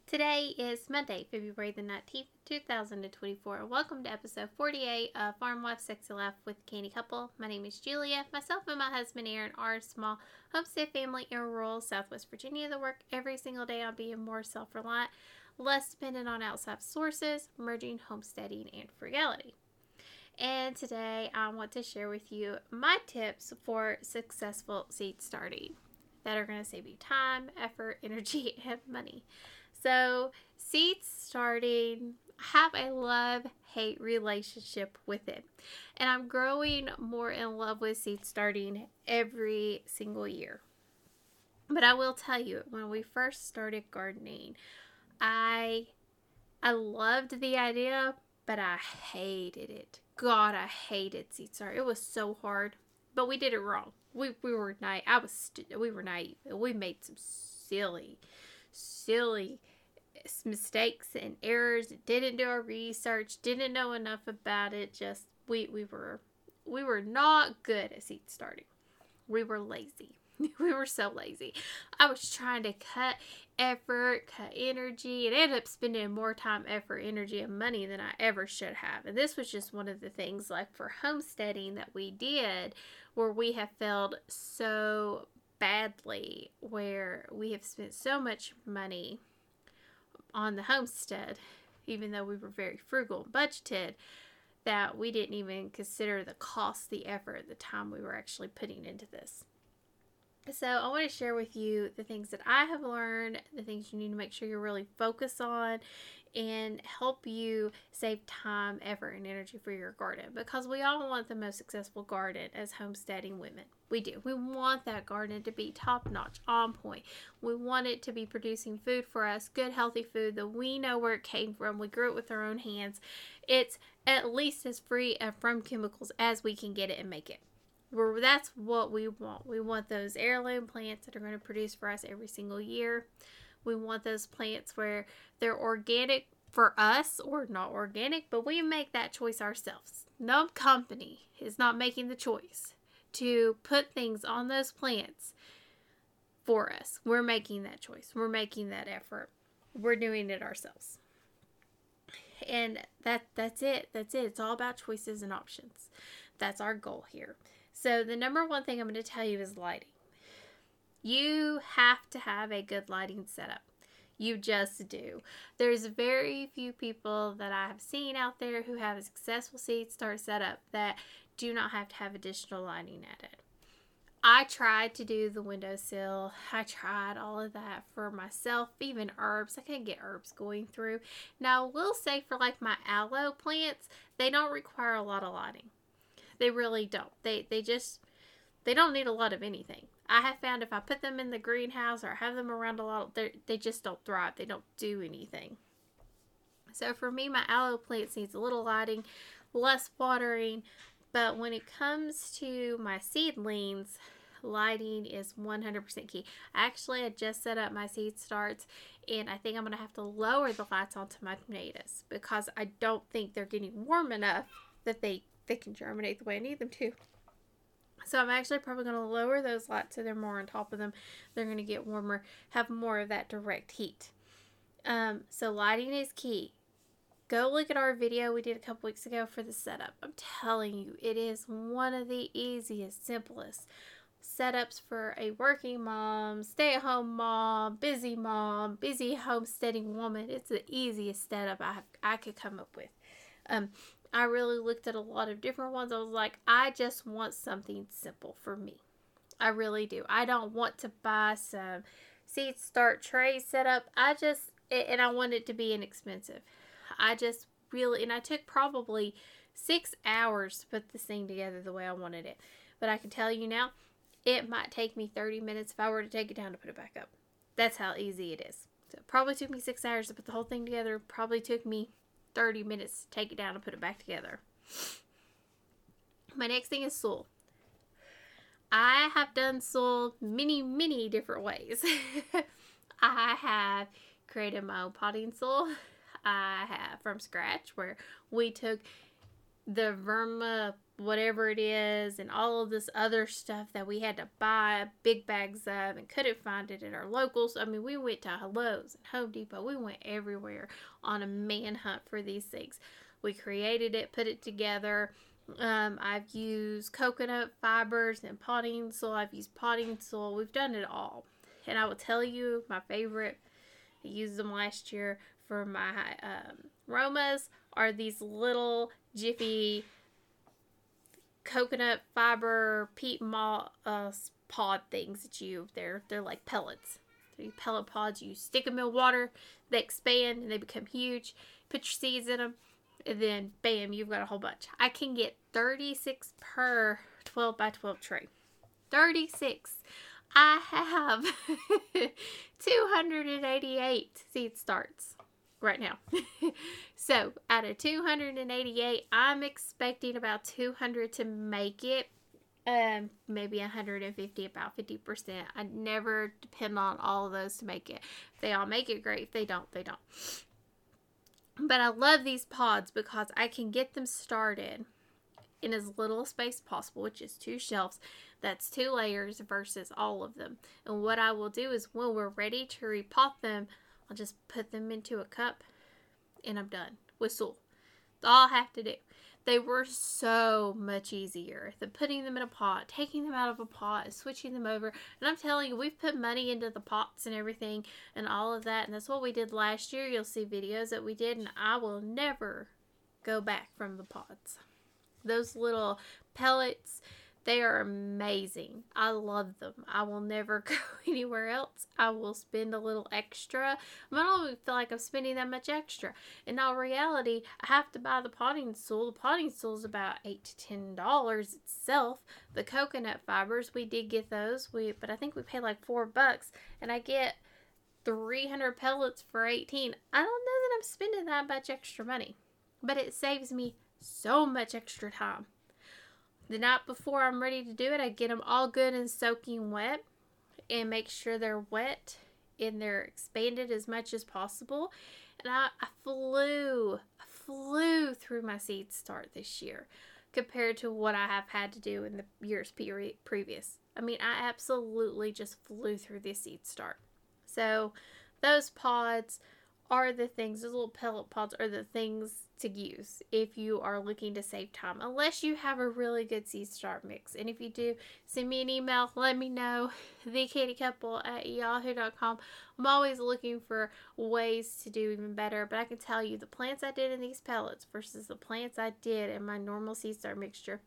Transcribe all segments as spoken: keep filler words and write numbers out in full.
Today is Monday, February the nineteenth, two thousand twenty-four. Welcome to episode forty-eight of Farm Life Sexy Life with Candy Couple. My name is Julia. Myself and my husband Aaron are a small homestead family in rural Southwest Virginia that work every single day on being more self-reliant, less dependent on outside sources, merging homesteading and frugality. And today I want to share with you my tips for successful seed starting that are going to save you time, effort, energy, and money. So, seed starting, I have a love-hate relationship with it. And I'm growing more in love with seed starting every single year. But I will tell you, when we first started gardening, I I loved the idea, but I hated it. God, I hated seed starting. It was so hard, but we did it wrong. We we were naive. I was st- we were naive. We made some silly, silly mistakes and errors. Didn't do our research. Didn't know enough about it. Just we we were we were not good at seed starting. We were lazy. We were so lazy. I was trying to cut effort, cut energy, and ended up spending more time, effort, energy, and money than I ever should have. And this was just one of the things, like for homesteading, that we did where we have failed so badly, where we have spent so much money on the homestead, even though we were very frugal and budgeted, that we didn't even consider the cost, the effort, the time we were actually putting into this. So I want to share with you the things that I have learned, the things you need to make sure you're really focused on, and help you save time, effort, and energy for your garden. Because we all want the most successful garden as homesteading women. We do. We want that garden to be top-notch, on point. We want it to be producing food for us, good, healthy food that we know where it came from. We grew it with our own hands. It's at least as free from chemicals as we can get it and make it. We're, that's what we want. We want those heirloom plants that are going to produce for us every single year. We want those plants where they're organic for us or not organic, but we make that choice ourselves. No company is not making the choice to put things on those plants for us. We're making that choice. We're making that effort. We're doing it ourselves. And that that's it. That's it. It's all about choices and options. That's our goal here. So the number one thing I'm going to tell you is lighting. You have to have a good lighting setup. You just do. There's very few people that I have seen out there who have a successful seed start setup that do not have to have additional lighting added. I tried to do the windowsill. I tried all of that for myself, even herbs. I couldn't get herbs going through. Now, I will say for like my aloe plants, they don't require a lot of lighting. They really don't. They they just, they don't need a lot of anything. I have found if I put them in the greenhouse or have them around a lot, they just don't thrive. They don't do anything. So for me, my aloe plants needs a little lighting, less watering. But when it comes to my seedlings, lighting is one hundred percent key. Actually, I just set up my seed starts, and I think I'm going to have to lower the lights onto my tomatoes because I don't think they're getting warm enough that they they can germinate the way I need them to. So I'm actually probably going to lower those lights so they're more on top of them. They're going to get warmer, have more of that direct heat. Um, so lighting is key. Go look at our video we did a couple weeks ago for the setup. I'm telling you, it is one of the easiest, simplest setups for a working mom, stay-at-home mom, busy mom, busy homesteading woman. It's the easiest setup I have, I could come up with. Um, I really looked at a lot of different ones. I was like, I just want something simple for me. I really do. I don't want to buy some seed start tray setup. I just, and I want it to be inexpensive. I just really, and I took probably six hours to put this thing together the way I wanted it. But I can tell you now, it might take me thirty minutes if I were to take it down to put it back up. That's how easy it is. So it probably took me six hours to put the whole thing together. It probably took me thirty minutes to take it down and put it back together. My next thing is soil. I have done soil many, many different ways. I have created my own potting soil. I have from scratch, where we took the verma whatever it is and all of this other stuff that we had to buy big bags of and couldn't find it at our locals. I mean, we went to Lowe's and Home Depot. We went everywhere on a manhunt for these things. We created it, put it together. Um, I've used coconut fibers and potting soil. I've used potting soil. We've done it all. And I will tell you, my favorite, I used them last year for my um, Romas, are these little Jiffy coconut fiber peat moss uh, pod things that you, they're, they're like pellets. So you pellet pods, you stick them in water, they expand and they become huge. Put your seeds in them, and then bam, you've got a whole bunch. I can get thirty-six per twelve by twelve tray. thirty-six. I have two hundred eighty-eight seed starts right now. So out of two hundred eighty-eight, I'm expecting about two hundred to make it. Um, maybe one hundred fifty, about fifty percent. I never depend on all of those to make it. If they all make it, great. If they don't, they don't. But I love these pods because I can get them started in as little space possible, which is two shelves. That's two layers versus all of them. And what I will do is when we're ready to repot them, I'll just put them into a cup and I'm done with soil. That's all I have to do. They were so much easier than putting them in a pot, taking them out of a pot, and switching them over. And I'm telling you, we've put money into the pots and everything and all of that. And that's what we did last year. You'll see videos that we did. And I will never go back from the pots. Those little pellets, they are amazing. I love them. I will never go anywhere else. I will spend a little extra. I don't even feel like I'm spending that much extra. In all reality, I have to buy the potting soil. The potting soil is about eight to ten dollars itself. The coconut fibers, we did get those. We, but I think we paid like four bucks, and I get three hundred pellets for eighteen. I don't know that I'm spending that much extra money, but it saves me so much extra time. The night before I'm ready to do it, I get them all good and soaking wet and make sure they're wet and they're expanded as much as possible. And I, I flew, I flew through my seed start this year compared to what I have had to do in the years period previous. I mean, I absolutely just flew through this seed start. So those pods are the things, those little pellet pods are the things to use if you are looking to save time, unless you have a really good seed start mix. And if you do, send me an email, let me know, the katie couple at yahoo dot com. I'm always looking for ways to do even better, but I can tell you the plants I did in these pellets versus the plants I did in my normal seed start mixture,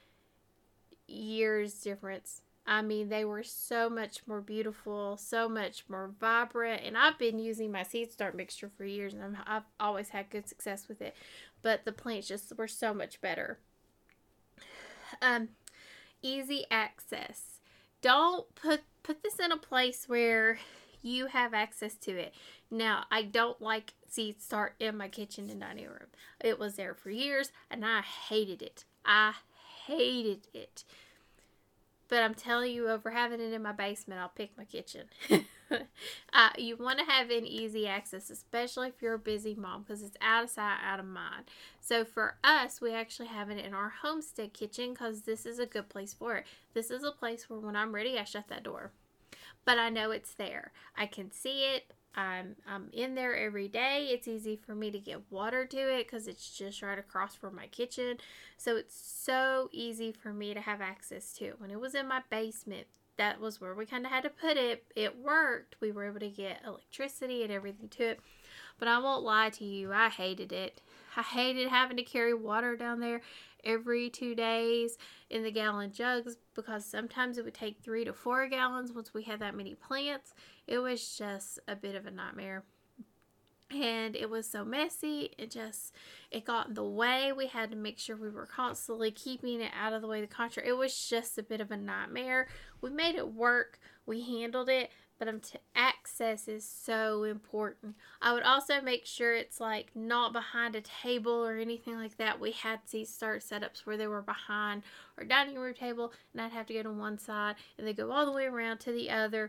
years difference. I mean, they were so much more beautiful, so much more vibrant. And I've been using my seed start mixture for years, and I'm, I've always had good success with it. But the plants just were so much better. Um, easy access. Don't put put this in a place where you have access to it. Now, I don't like seed start in my kitchen and dining room. It was there for years, and I hated it. I hated it. But I'm telling you, over having it in my basement, I'll pick my kitchen. uh, you want to have an easy access, especially if you're a busy mom, because it's out of sight, out of mind. So for us, we actually have it in our homestead kitchen because this is a good place for it. This is a place where when I'm ready, I shut that door. But I know it's there. I can see it. I'm, I'm in there every day. It's easy for me to get water to it because it's just right across from my kitchen. So it's so easy for me to have access to. When it was in my basement, that was where we kind of had to put it. It worked. We were able to get electricity and everything to it. But I won't lie to you, I hated it. I hated having to carry water down there every two days in the gallon jugs because sometimes it would take three to four gallons once we had that many plants. It was just a bit of a nightmare. And it was so messy. It just, it got in the way. We had to make sure we were constantly keeping it out of the way of the contrary. It was just a bit of a nightmare. We made it work. We handled it. But um, to access is so important. I would also make sure it's like not behind a table or anything like that. We had these start setups where they were behind our dining room table, and I'd have to go to one side and they go all the way around to the other.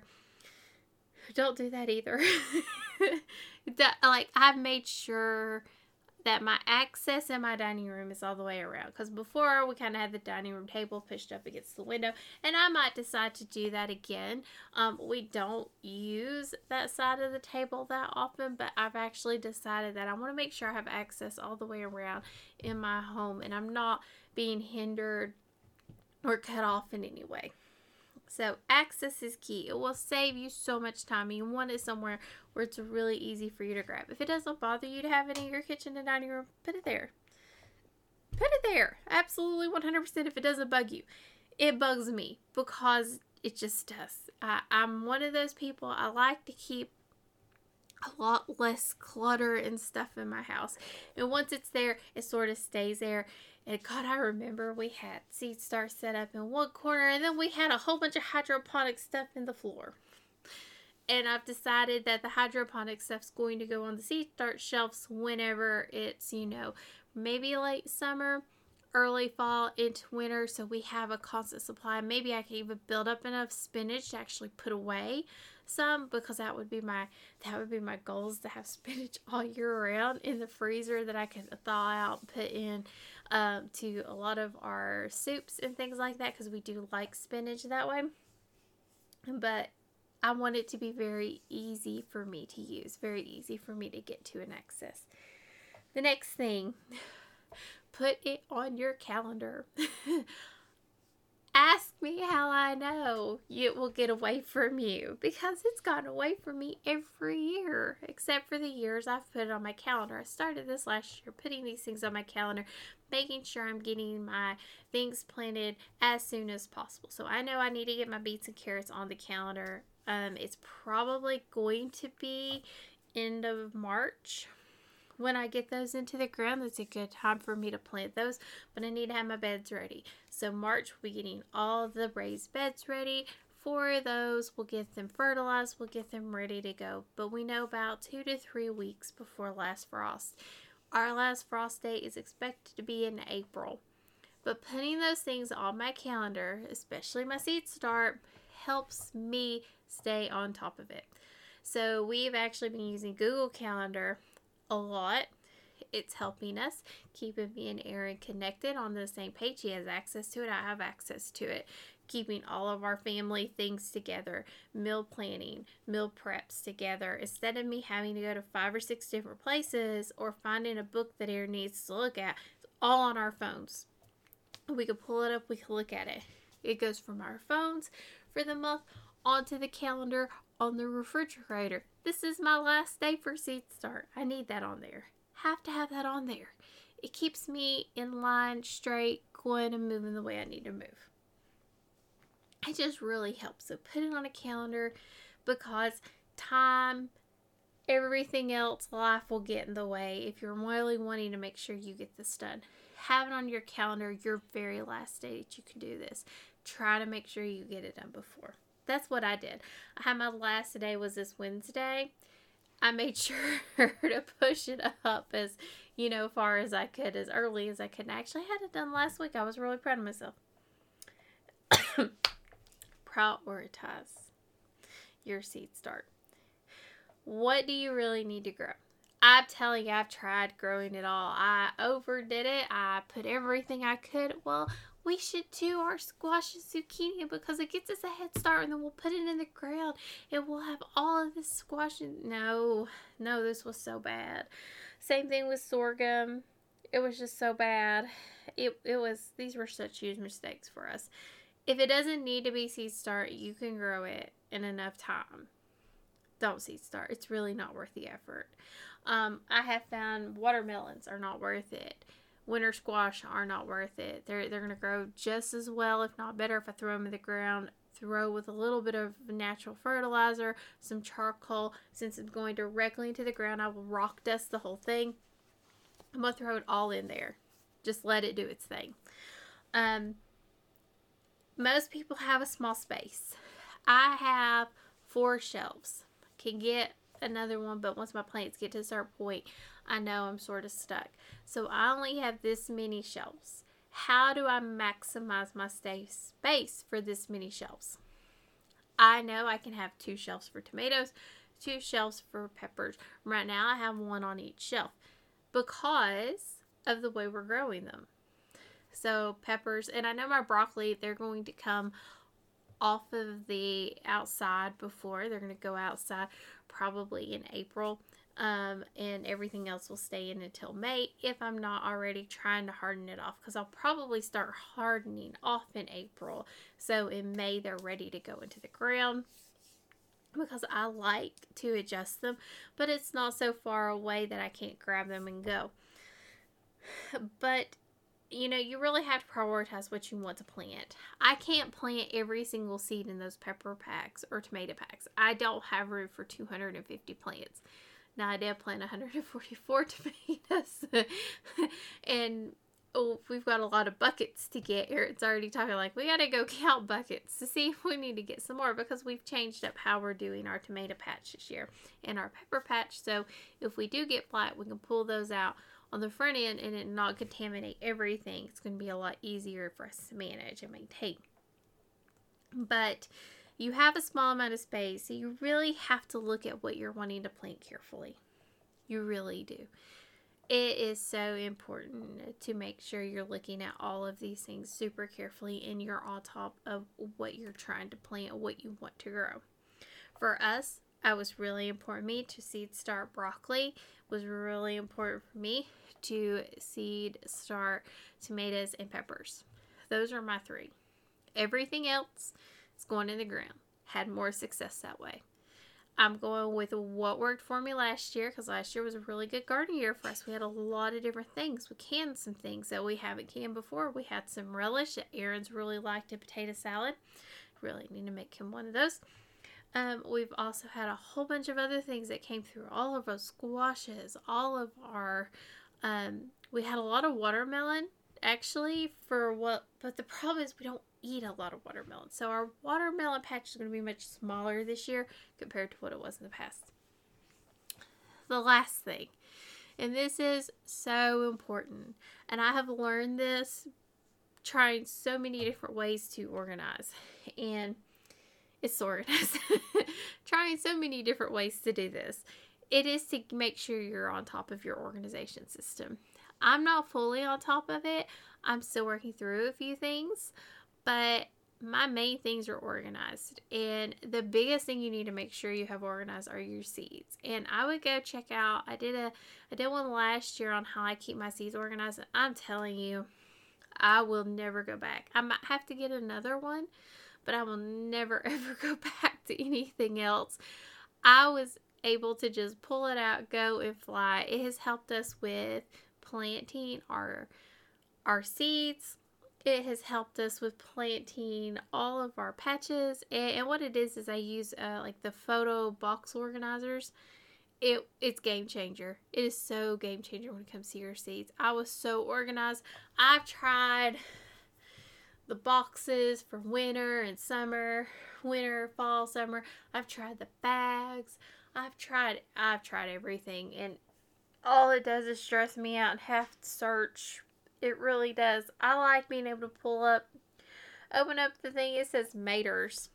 Don't do that either. that, like I've made sure that my access in my dining room is all the way around. Because before, we kind of had the dining room table pushed up against the window. And I might decide to do that again. Um, we don't use that side of the table that often. But I've actually decided that I want to make sure I have access all the way around in my home. And I'm not being hindered or cut off in any way. So access is key. It will save you so much time. You want it somewhere where it's really easy for you to grab. If it doesn't bother you to have it in your kitchen and dining room, put it there. Put it there. Absolutely one hundred percent if it doesn't bug you. It bugs me because it just does. I, I'm one of those people, I like to keep a lot less clutter and stuff in my house. And once it's there, it sort of stays there. And God, I remember we had Seed Start set up in one corner, and then we had a whole bunch of hydroponic stuff in the floor. And I've decided that the hydroponic stuff's going to go on the Seed Start shelves whenever it's, you know, maybe late summer, early fall into winter, so we have a constant supply. Maybe I can even build up enough spinach to actually put away some, because that would be my that would be my goal, is to have spinach all year round in the freezer that I can thaw out and put in um, to a lot of our soups and things like that, because we do like spinach that way. But I want it to be very easy for me to use, very easy for me to get to and access. The next thing, put it on your calendar. Ask me how I know it will get away from you, because it's gotten away from me every year, except for the years I've put it on my calendar. I started this last year, putting these things on my calendar, making sure I'm getting my things planted as soon as possible. So I know I need to get my beets and carrots on the calendar. Um, it's probably going to be end of March. When I get those into the ground, it's a good time for me to plant those, but I need to have my beds ready. So March, we'll be getting all the raised beds ready. For those, we'll get them fertilized, we'll get them ready to go. But we know about two to three weeks before last frost. Our last frost date is expected to be in April. But putting those things on my calendar, especially my Seed Start, helps me stay on top of it. So we've actually been using Google Calendar a lot. It's helping us, keeping me and Aaron connected on the same page. He has access to it, I have access to it. Keeping all of our family things together, meal planning, meal preps together, instead of me having to go to five or six different places or finding a book that Aaron needs to look at. It's all on our phones. We can pull it up, we can look at it. It goes from our phones for the month onto the calendar on the refrigerator. This is my last day for Seed Start. I need that on there. Have to have that on there. It keeps me in line, straight, going and moving the way I need to move. It just really helps. So put it on a calendar, because time, everything else, life will get in the way if you're really wanting to make sure you get this done. Have it on your calendar, your very last day that you can do this. Try to make sure you get it done before. That's what I did. I had my last day was this Wednesday. I made sure to push it up as, you know, far as I could, as early as I could. And I actually had it done last week. I was really proud of myself. Prioritize your Seed Start. What do you really need to grow? I'm telling you, I've tried growing it all. I overdid it. I put everything I could. Well, we should do our squash and zucchini, because it gets us a head start, and then we'll put it in the ground and we'll have all of this squash. And no, no, this was so bad. Same thing with sorghum. It was just so bad. It, it was, these were such huge mistakes for us. If it doesn't need to be Seed Start, you can grow it in enough time. Don't Seed Start. It's really not worth the effort. Um, I have found watermelons are not worth it. Winter squash are not worth it. They're, they're going to grow just as well, if not better, if I throw them in the ground. Throw with a little bit of natural fertilizer, some charcoal. Since it's going directly into the ground, I will rock dust the whole thing. I'm going to throw it all in there. Just let it do its thing. Um, most people have a small space. I have four shelves. Can get another one, but once my plants get to a certain point, I know I'm sort of stuck. So I only have this many shelves. How do I maximize my space for this many shelves? I know I can have two shelves for tomatoes, two shelves for peppers. Right now I have one on each shelf. because of the way we're growing them. So peppers, and I know my broccoli, they're going to come off of the outside before. They're going to go outside probably in April. Um, and everything else will stay in until May if I'm not already trying to harden it off, because I'll probably start hardening off in April. So in May, they're ready to go into the ground, because I like to adjust them, but it's not so far away that I can't grab them and go. But you know, you really have to prioritize what you want to plant. I can't plant every single seed in those pepper packs or tomato packs. I don't have room for two hundred fifty plants. Now, I did plant one hundred forty-four tomatoes. And oh, we've got a lot of buckets to get. Aaron's already talking like, we got to go count buckets to see if we need to get some more, because we've changed up how we're doing our tomato patch this year and our pepper patch. So if we do get blight, we can pull those out on the front end and it not contaminate everything. It's going to be a lot easier for us to manage and maintain. But you have a small amount of space, so you really have to look at what you're wanting to plant carefully. You really do. It is so important to make sure you're looking at all of these things super carefully and you're on top of what you're trying to plant, what you want to grow. For us, it was really important for me to seed start broccoli. It was really important for me to seed start tomatoes and peppers. Those are my three. Everything else is going in the ground. Had more success that way. I'm going with what worked for me last year, because last year was a really good garden year for us. We had a lot of different things. We canned some things that we haven't canned before. We had some relish that Aaron's really liked, a potato salad. Really need to make him one of those. Um, we've also had a whole bunch of other things that came through. All of our squashes, all of our, um, we had a lot of watermelon actually for what, but the problem is we don't eat a lot of watermelon. So our watermelon patch is going to be much smaller this year compared to what it was in the past. The last thing, and this is so important, and I have learned this trying so many different ways to organize, and it's organized. Trying so many different ways to do this. It is to make sure you're on top of your organization system. I'm not fully on top of it. I'm still working through a few things, but my main things are organized. And the biggest thing you need to make sure you have organized are your seeds. And I would go check out, I did a I did one last year on how I keep my seeds organized. And I'm telling you, I will never go back. I might have to get another one, but I will never ever go back to anything else. I was able to just pull it out, go and fly. It has helped us with planting our our seeds. It has helped us with planting all of our patches. And, and what it is is I use uh, like the photo box organizers. It it's game changer. It is so game changer when it comes to your seeds. I was so organized. I've tried the boxes for winter and summer, winter, fall, summer. I've tried the bags. I've tried I've tried everything, and all it does is stress me out and have to search. It really does. I like being able to pull up, open up the thing. It says Maters.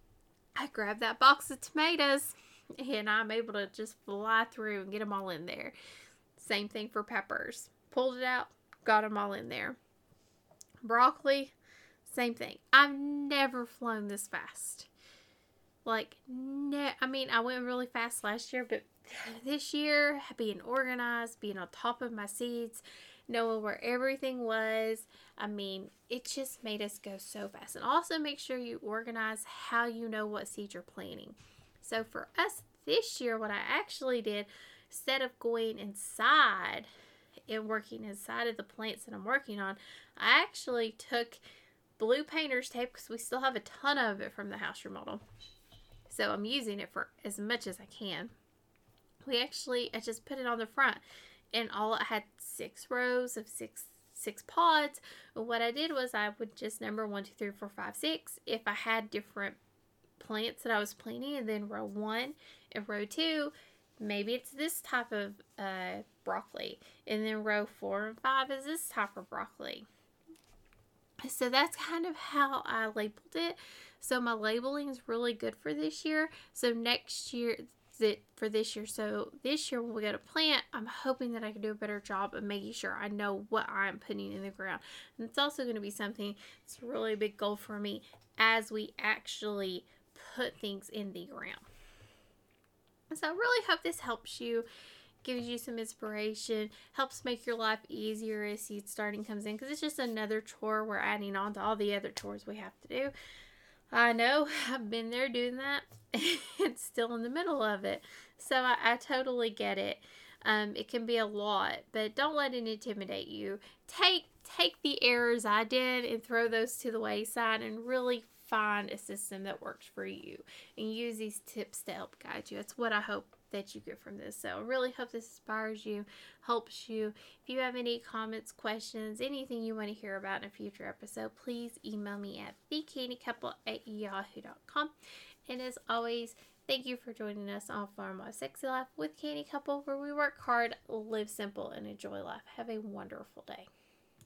I grab that box of tomatoes and I'm able to just fly through and get them all in there. Same thing for peppers. Pulled it out, got them all in there. Broccoli, same thing. I've never flown this fast. Like, ne- I mean, I went really fast last year, but this year, being organized, being on top of my seeds, knowing where everything was, I mean, it just made us go so fast. And also make sure you organize how you know what seeds you're planting. So for us this year, what I actually did, instead of going inside and working inside of the plants that I'm working on, I actually took blue painter's tape, because we still have a ton of it from the house remodel. So I'm using it for as much as I can. We actually, I just put it on the front, and all it had six rows of six six pods. And what I did was I would just number one, two, three, four, five, six. If I had different plants that I was planting, and then row one and row two, maybe it's this type of uh, broccoli, and then row four and five is this type of broccoli. So that's kind of how I labeled it. So my labeling is really good for this year. So next year, it for this year. So this year when we go to plant, I'm hoping that I can do a better job of making sure I know what I'm putting in the ground. And it's also going to be something that's a really big goal for me as we actually put things in the ground. So I really hope this helps you, gives you some inspiration, helps make your life easier as seed starting comes in, because it's just another chore we're adding on to all the other chores we have to do. I know, I've been there doing that. It's still in the middle of it. So I, I totally get it. Um, it can be a lot, but don't let it intimidate you. Take take the errors I did and throw those to the wayside and really find a system that works for you. And use these tips to help guide you. That's what I hope that you get from this. So I really hope this inspires you, helps you. If you have any comments, questions, anything you want to hear about in a future episode, please email me at the candy couple at yahoo dot com. And as always, thank you for joining us on Farm Life Sexy Life with Candy Couple, where we work hard, live simple, and enjoy life. Have a wonderful day.